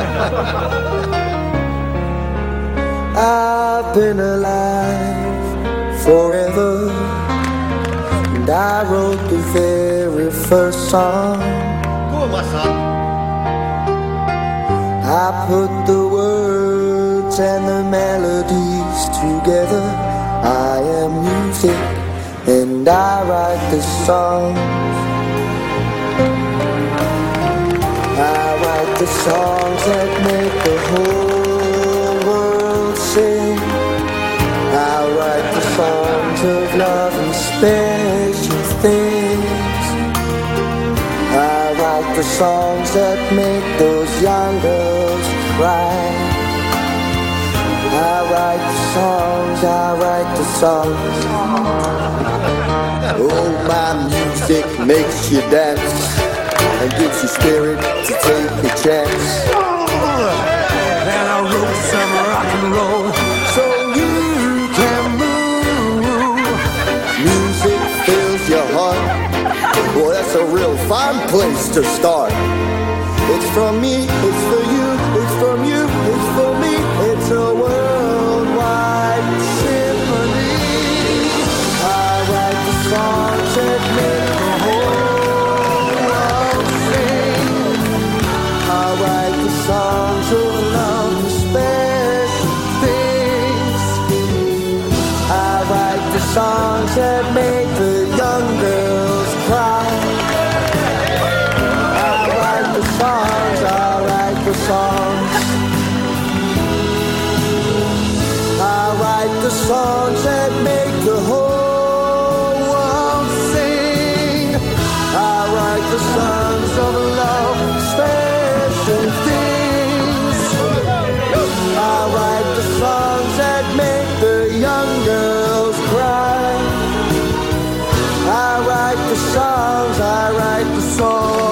I've been alive forever, and I wrote the very first song. Go, my son. I put the words and the melodies together. I am music, and I write the songs. I write the songs that make the whole world sing. I write the songs of love and special things. I write the songs that make those young girls cry. I write the songs, I write the songs. Oh, my music makes you dance and gives you spirit to take a chance. And I wrote some rock and roll So you can move. Music fills your heart. Boy, that's a real fine place to start. It's from me, it's for you, it's from you, it's for me. It's a worldwide symphony. I write the songs that make the whole world sing. I write the songs of love and special things. I write the songs that make the young girls cry. I write the songs, I write the songs. I write the songs that make the whole world sing. I write the songs of love, special things. I write the songs that make the young girls cry. I write the songs, I write the songs.